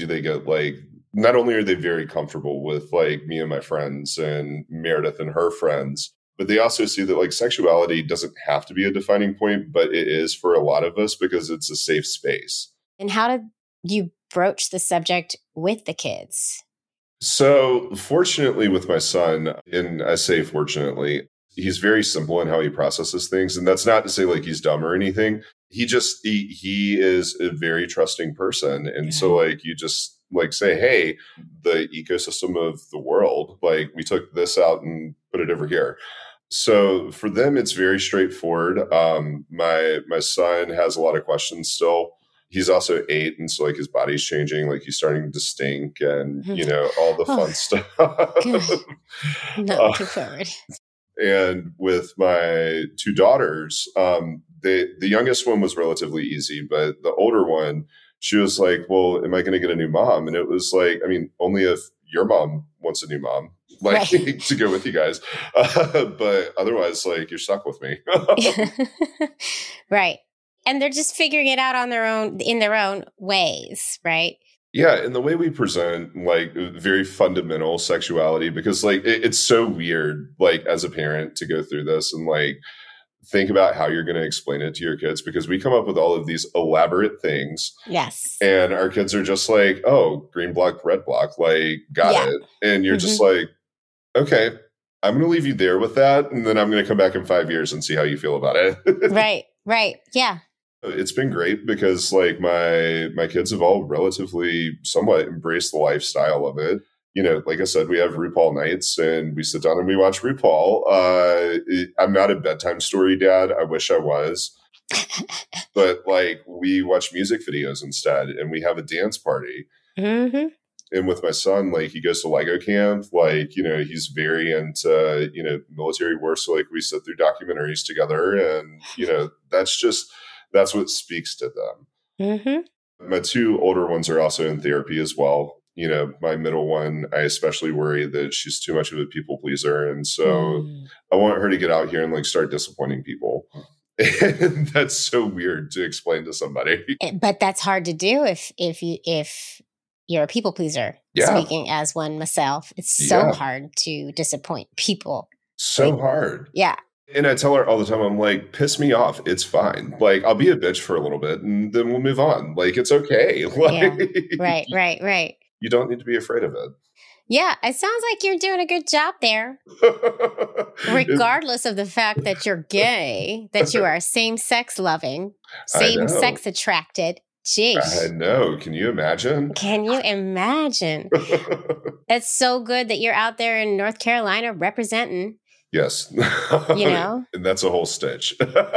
are they very comfortable with like me and my friends and Meredith and her friends, but they also see that like sexuality doesn't have to be a defining point, but it is for a lot of us because it's a safe space. And how did you broach the subject with the kids? So fortunately with my son, and I say fortunately, he's very simple in how he processes things. And that's not to say like he's dumb or anything. He is a very trusting person. And so like you just like say, hey, the ecosystem of the world, like we took this out and put it over here. So for them, it's very straightforward. My son has a lot of questions still. He's also 8, and so like his body's changing, like he's starting to stink, and all the fun stuff. Looking forward. And with my 2 daughters, the youngest one was relatively easy, but the older one, she was like, "Well, am I going to get a new mom?" And it was like, only if your mom wants a new mom, like to go with you guys, but otherwise, like you're stuck with me. Right. And they're just figuring it out in their own ways, right? Yeah, and the way we present like very fundamental sexuality, because like it's so weird, like as a parent to go through this and like think about how you're going to explain it to your kids, because we come up with all of these elaborate things. Yes. And our kids are just like, "Oh, green block, red block, like got it." And you're just like, "Okay, I'm going to leave you there with that. And then I'm going to come back in 5 years and see how you feel about it." Right. Yeah. It's been great because like my kids have all relatively somewhat embraced the lifestyle of it. Like I said, we have RuPaul nights and we sit down and we watch RuPaul. I'm not a bedtime story dad. I wish I was. But like we watch music videos instead, and we have a dance party. Mm-hmm. And with my son, like he goes to Lego camp, like, he's very into, military war. So like we sit through documentaries together, and, that's what speaks to them. Mm-hmm. My two older ones are also in therapy as well. My middle one, I especially worry that she's too much of a people pleaser. And so I want her to get out here and like start disappointing people. And that's so weird to explain to somebody. But that's hard to do if you're a people pleaser. Yeah. Speaking as one myself, it's so hard to disappoint people. So hard. Yeah. And I tell her all the time, I'm like, piss me off. It's fine. Like, I'll be a bitch for a little bit and then we'll move on. Like, it's okay. Like, yeah. Right. You don't need to be afraid of it. Yeah. It sounds like you're doing a good job there. Regardless of the fact that you're gay, that you are same-sex loving, same-sex attracted. Jeez. I know. Can you imagine? Can you imagine? It's so good that you're out there in North Carolina representing. Yes. And that's a whole stitch.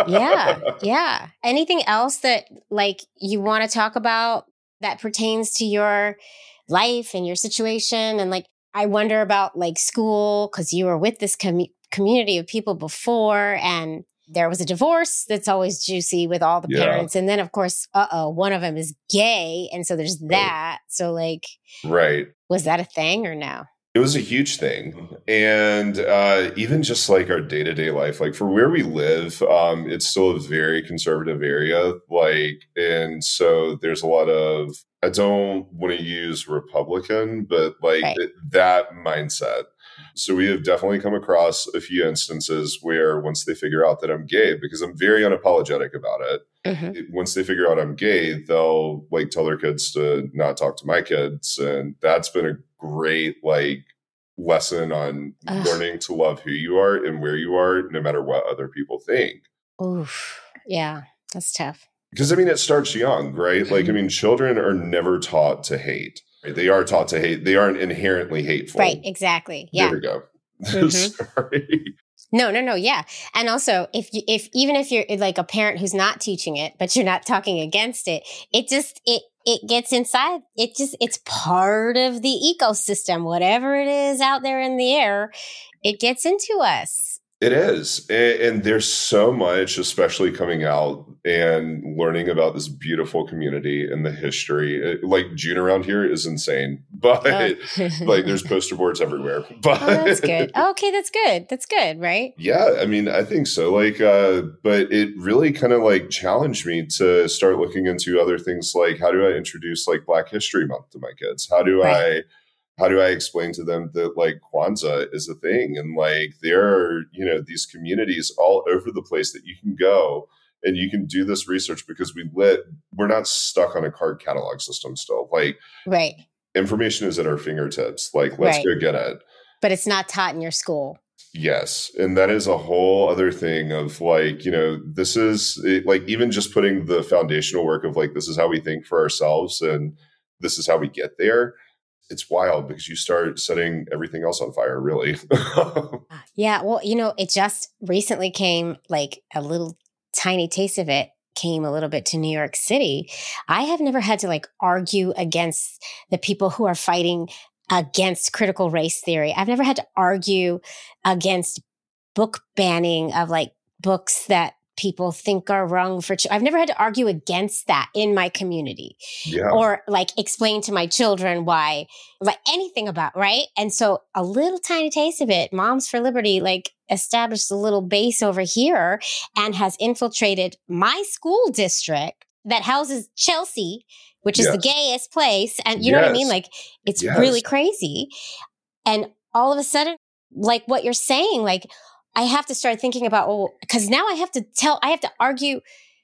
Yeah. Anything else that like you want to talk about that pertains to your life and your situation? And like, I wonder about like school, because you were with this community of people before, and there was a divorce that's always juicy with all the parents. And then of course, one of them is gay. And so there's that. So like, was that a thing or no? It was a huge thing. And even just like our day-to-day life, like for where we live, it's still a very conservative area. Like, and so there's a lot of, I don't want to use Republican, but like that mindset. So we have definitely come across a few instances where once they figure out that I'm gay, because I'm very unapologetic about it, once they figure out I'm gay, they'll like tell their kids to not talk to my kids. And that's been a great like lesson on learning to love who you are and where you are, no matter what other people think. Oof. Yeah, that's tough. Because I mean, it starts young, right? Like, I mean, children are never taught to hate. Right? They are taught to hate. They aren't inherently hateful. Right. Exactly. Yeah. There we go. Sorry. No. Yeah. And also even if you're like a parent who's not teaching it, but you're not talking against it, it gets inside. It's part of the ecosystem, whatever it is out there in the air, it gets into us. It is. And there's so much, especially coming out and learning about this beautiful community and the history. Like June around here is insane, but like there's poster boards everywhere. But that's good. Okay, that's good. That's good, right? Yeah, I mean, I think so. Like, but it really kind of like challenged me to start looking into other things like how do I introduce like Black History Month to my kids? How do I explain to them that like Kwanzaa is a thing, and like there are, these communities all over the place that you can go and you can do this research because we're not stuck on a card catalog system still. Like information is at our fingertips. Like, let's go get it. But it's not taught in your school. Yes. And that is a whole other thing of like, this is like even just putting the foundational work of like, this is how we think for ourselves and this is how we get there. It's wild because you start setting everything else on fire, really. Yeah. Well, it just recently came, like a little tiny taste of it came a little bit to New York City. I have never had to like argue against the people who are fighting against critical race theory. I've never had to argue against book banning of like books that people think are wrong for. I've never had to argue against that in my community or like explain to my children why, like anything about, right? And so a little tiny taste of it, Moms for Liberty, like established a little base over here and has infiltrated my school district that houses Chelsea, which is the gayest place. And you know what I mean? Like it's really crazy. And all of a sudden, like what you're saying, like, I have to start thinking about, because now I have to argue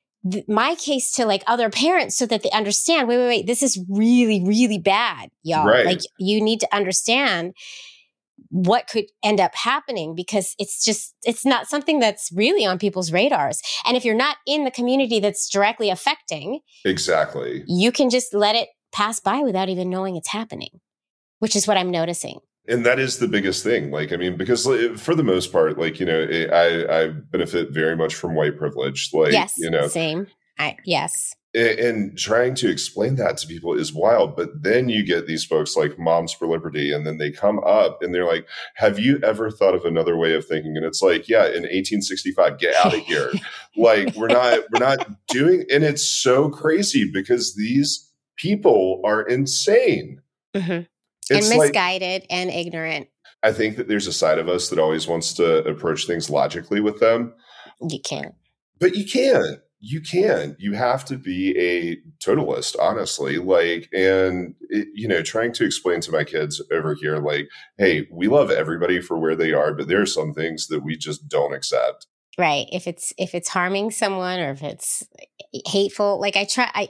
my case to like other parents so that they understand, wait, this is really, really bad, y'all. Right. Like you need to understand what could end up happening because it's not something that's really on people's radars. And if you're not in the community that's directly affecting, exactly, you can just let it pass by without even knowing it's happening, which is what I'm noticing. And that is the biggest thing. Like, I mean, because for the most part, like, I benefit very much from white privilege. Like, Yes, same. Yes. And trying to explain that to people is wild. But then you get these folks like Moms for Liberty, and then they come up and they're like, have you ever thought of another way of thinking? And it's like, yeah, in 1865, get out of here. Like, we're not doing, and it's so crazy because these people are insane. Mm-hmm. And misguided and ignorant. I think that there's a side of us that always wants to approach things logically with them. You can't. But you can. You can. You have to be a totalist, honestly. Like, and, trying to explain to my kids over here, like, hey, we love everybody for where they are, but there are some things that we just don't accept. Right. If it's harming someone or if it's hateful, like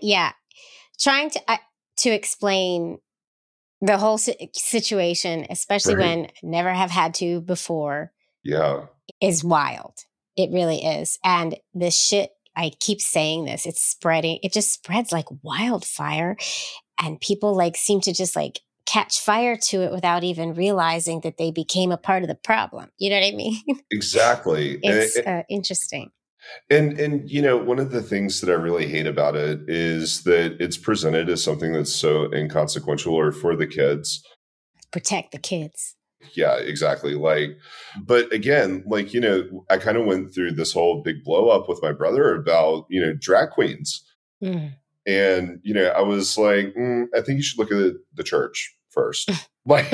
trying to explain the whole situation, especially when never have had to before, is wild. It really is. And the shit, I keep saying this, it's spreading. It just spreads like wildfire. And people like seem to just like catch fire to it without even realizing that they became a part of the problem. You know what I mean? Exactly. It's interesting. And one of the things that I really hate about it is that it's presented as something that's so inconsequential or for the kids. Protect the kids. Yeah, exactly. Like, but again, like, I kind of went through this whole big blow up with my brother about, drag queens. Mm. And, I was like, I think you should look at the church first. Like,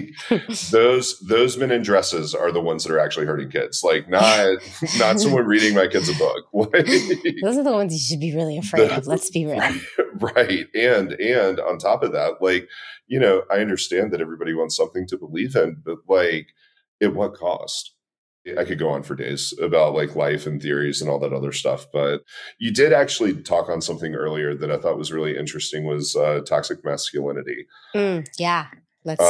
those men in dresses are the ones that are actually hurting kids. Like, not someone reading my kids a book. Like, those are the ones you should be really afraid of. Let's be real. Right. And on top of that, like, I understand that everybody wants something to believe in, but like, at what cost? I could go on for days about like life and theories and all that other stuff, but you did actually talk on something earlier that I thought was really interesting was toxic masculinity. Yeah. Let's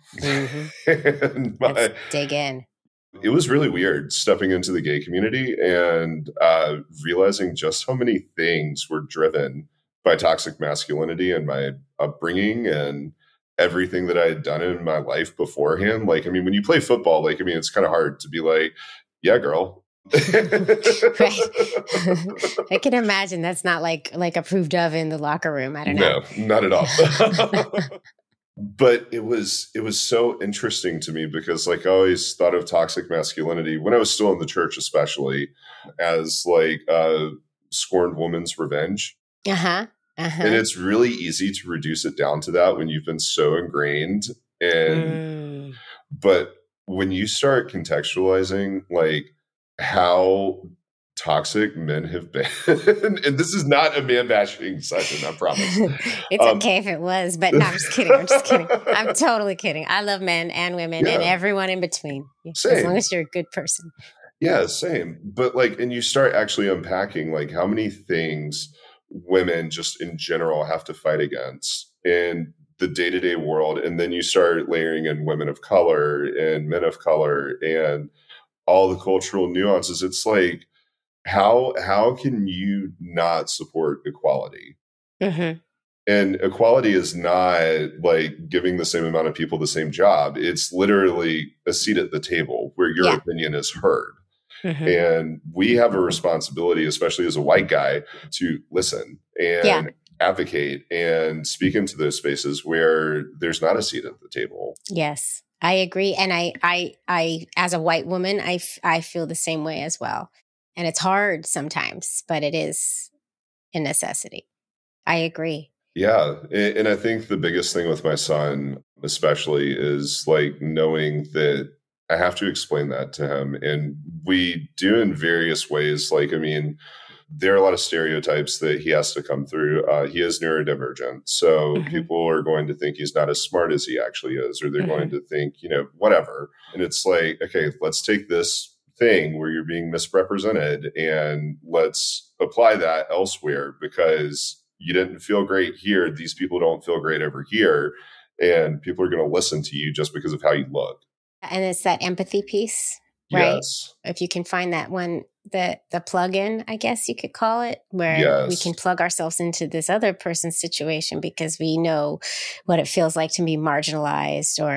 dig in. It was really weird stepping into the gay community and realizing just how many things were driven by toxic masculinity and my upbringing and everything that I had done in my life beforehand. Like, I mean, when you play football, like, I mean, it's kind of hard to be like, yeah, girl. Right. I can imagine that's not like approved of in the locker room. I don't know. No, not at all. But it was so interesting to me because like I always thought of toxic masculinity when I was still in the church, especially as like scorned woman's revenge. And it's really easy to reduce it down to that when you've been so ingrained. And but when you start contextualizing like how toxic men have been, and this is not a man bashing session, I promise. It's okay if it was, but no, I'm just kidding. I'm totally kidding. I love men and women and everyone in between. Same. As long as you're a good person. Yeah, same. But like, and you start actually unpacking like how many things women just in general have to fight against in the day-to-day world. And then you start layering in women of color and men of color and all the cultural nuances. It's like, how can you not support equality? Mm-hmm. And equality is not like giving the same amount of people the same job. It's literally a seat at the table where your opinion is heard. Mm-hmm. And we have a responsibility, especially as a white guy, to listen and advocate and speak into those spaces where there's not a seat at the table. Yes, I agree. And I as a white woman, I feel the same way as well. And it's hard sometimes, but it is a necessity. I agree. Yeah. And I think the biggest thing with my son, especially, is like knowing that I have to explain that to him. And we do in various ways. Like, I mean, there are a lot of stereotypes that he has to come through. He is neurodivergent. So people are going to think he's not as smart as he actually is, or they're going to think, whatever. And it's like, okay, let's take this thing where you're being misrepresented and let's apply that elsewhere because you didn't feel great here. These people don't feel great over here. And people are going to listen to you just because of how you look. And it's that empathy piece, right? Yes. If you can find that one, the plug-in, I guess you could call it, where we can plug ourselves into this other person's situation because we know what it feels like to be marginalized or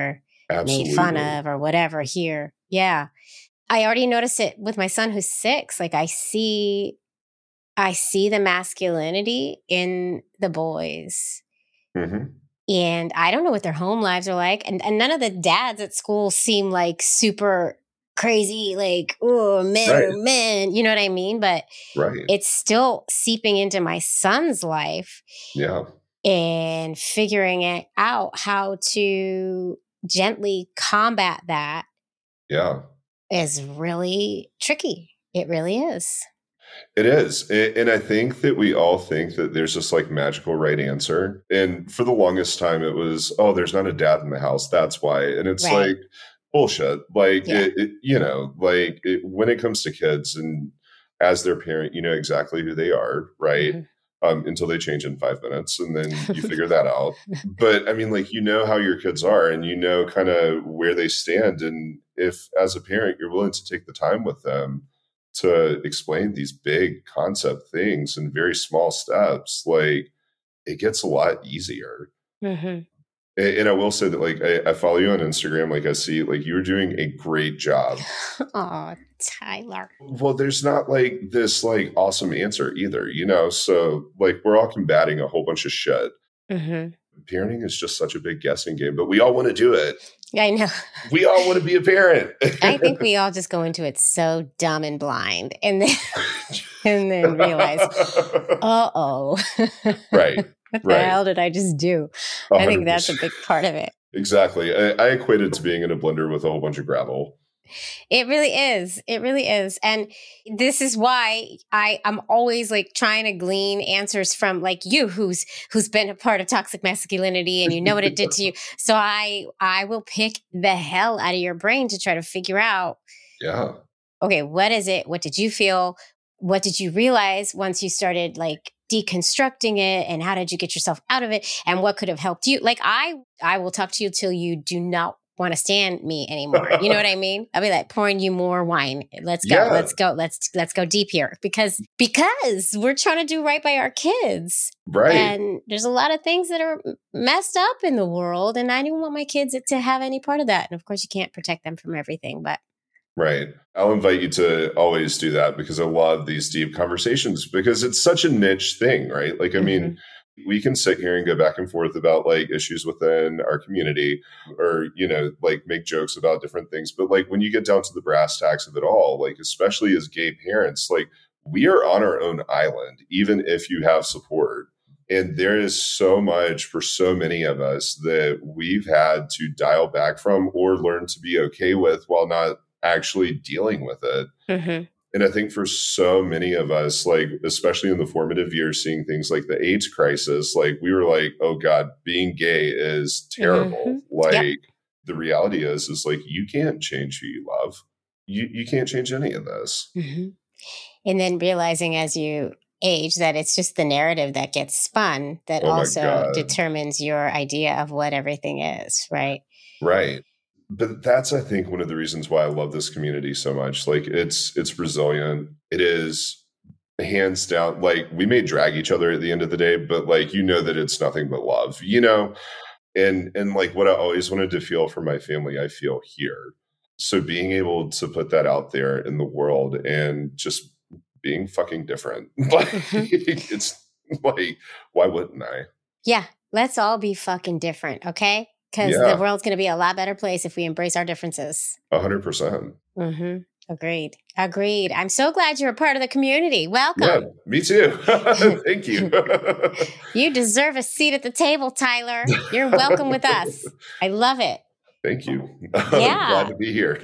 Absolutely. made fun of or whatever here. Yeah. I already noticed it with my son who's 6. Like I see the masculinity in the boys. Mm-hmm. And I don't know what their home lives are like. And none of the dads at school seem like super crazy, like, oh, men Right. are men. You know what I mean? But Right. it's still seeping into my son's life Yeah. and figuring it out how to gently combat that Yeah. is really tricky. It really is. It is. And I think that we all think that there's this like magical right answer. And for the longest time, it was, oh, there's not a dad in the house. That's why. And it's Right. like bullshit. Like, Yeah. when it comes to kids and as their parent, you know exactly who they are, right? Mhm. Until they change in 5 minutes and then you figure that out. But I mean, like, you know how your kids are and you know kind of where they stand. And if as a parent, you're willing to take the time with them to explain these big concept things in very small steps, like it gets a lot easier. Mhm. And I will say that, like, I follow you on Instagram. Like, I see, like, you're doing a great job. Oh, Tyler. Well, there's not like this, like, awesome answer either, you know? So, like, we're all combating a whole bunch of shit. Mhm. Parenting is just such a big guessing game, but we all want to do it. I know. We all want to be a parent. I think we all just go into it so dumb and blind and then realize, uh-oh. Right. What the Right. hell did I just do? I think that's a 100%. big part of it. Exactly. I equate it to being in a blender with a whole bunch of gravel. It really is. It really is. And this is why I'm always like trying to glean answers from like you who's been a part of toxic masculinity and you know what it did to you. So I will pick the hell out of your brain to try to figure out, Yeah. okay, what is it? What did you feel? What did you realize once you started like deconstructing it, and how did you get yourself out of it, and what could have helped you? Like I will talk to you till you do not want to stand me anymore. You know what I mean? I'll be like pouring you more wine. Let's go. Yeah. Let's go deep here because we're trying to do right by our kids. Right. And there's a lot of things that are messed up in the world, and I don't want my kids to have any part of that. And of course, you can't protect them from everything, but Right. I'll invite you to always do that because I love these deep conversations because it's such a niche thing, right? Like, I mean, we can sit here and go back and forth about like issues within our community or, you know, like make jokes about different things. But like when you get down to the brass tacks of it all, like, especially as gay parents, like we are on our own island, even if you have support. And there is so much for so many of us that we've had to dial back from or learn to be okay with while not actually dealing with it. And I think for so many of us, like, especially in the formative years, seeing things like the AIDS crisis, like we were like, oh God, being gay is terrible. Like the reality is like, you can't change who you love. You can't change any of this. And then realizing as you age that it's just the narrative that gets spun that also determines your idea of what everything is, right? Right. But that's, I think, one of the reasons why I love this community so much. Like it's resilient. It is hands down. Like we may drag each other at the end of the day, but like, you know that it's nothing but love, you know? And like what I always wanted to feel for my family, I feel here. So being able to put that out there in the world and just being fucking different, like it's like, why wouldn't I? Yeah. Let's all be fucking different. Okay. Because the world's going to be a lot better place if we embrace our differences. 100%. Agreed. I'm so glad you're a part of the community. Welcome. Yeah, me too. Thank you. You deserve a seat at the table, Tyler. You're welcome with us. I love it. Thank you. Yeah. Glad to be here.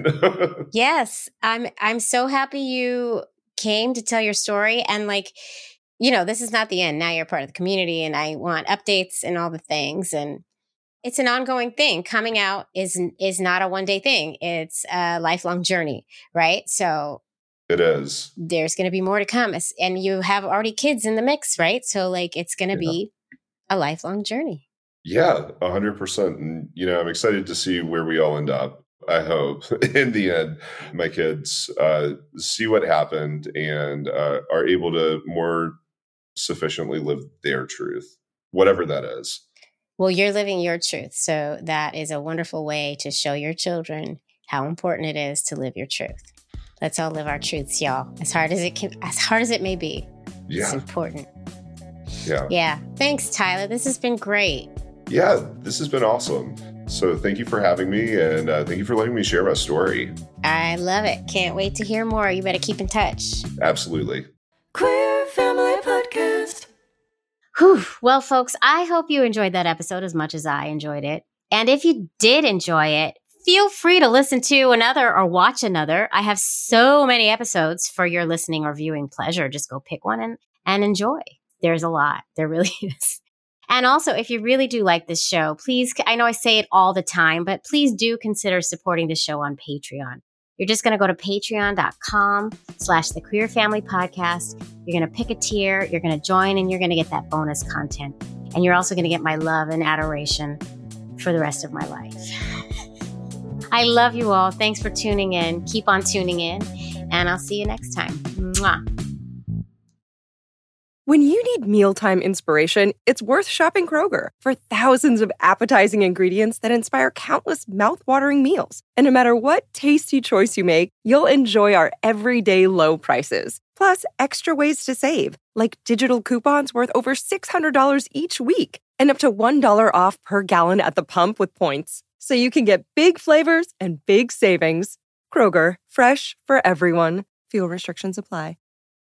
Yes. I'm so happy you came to tell your story. And like, you know, this is not the end. Now you're part of the community and I want updates and all the things. And it's an ongoing thing. Coming out is not a one-day thing. It's a lifelong journey, right? So it is. There's going to be more to come. And you have already kids in the mix, right? So like it's going to be a lifelong journey. Yeah, 100%. And, you know, I'm excited to see where we all end up. I hope in the end, my kids see what happened and are able to more sufficiently live their truth, whatever that is. Well, you're living your truth. So that is a wonderful way to show your children how important it is to live your truth. Let's all live our truths, y'all. As hard as it may be. Yeah. It's important. Yeah. Yeah. Thanks, Tyler. This has been great. Yeah, this has been awesome. So thank you for having me, and thank you for letting me share my story. I love it. Can't wait to hear more. You better keep in touch. Absolutely. Queer Family Podcast. Whew. Well, folks, I hope you enjoyed that episode as much as I enjoyed it. And if you did enjoy it, feel free to listen to another or watch another. I have so many episodes for your listening or viewing pleasure. Just go pick one and enjoy. There's a lot. There really is. And also, if you really do like this show, please, I know I say it all the time, but please do consider supporting the show on Patreon. You're just going to go to patreon.com/The Queer Family Podcast. You're going to pick a tier, you're going to join, and you're going to get that bonus content. And you're also going to get my love and adoration for the rest of my life. I love you all. Thanks for tuning in. Keep on tuning in, and I'll see you next time. Mwah. When you need mealtime inspiration, it's worth shopping Kroger for thousands of appetizing ingredients that inspire countless mouth-watering meals. And no matter what tasty choice you make, you'll enjoy our everyday low prices. Plus, extra ways to save, like digital coupons worth over $600 each week and up to $1 off per gallon at the pump with points. So you can get big flavors and big savings. Kroger, fresh for everyone. Fuel restrictions apply.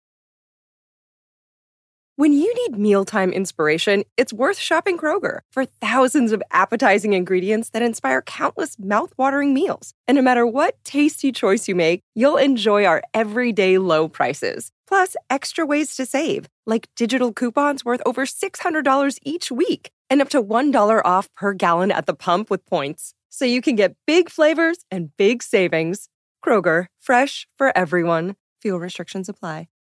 When you need mealtime inspiration, it's worth shopping Kroger for thousands of appetizing ingredients that inspire countless mouth-watering meals. And no matter what tasty choice you make, you'll enjoy our everyday low prices. Plus, extra ways to save, like digital coupons worth over $600 each week and up to $1 off per gallon at the pump with points. So you can get big flavors and big savings. Kroger, fresh for everyone. Fuel restrictions apply.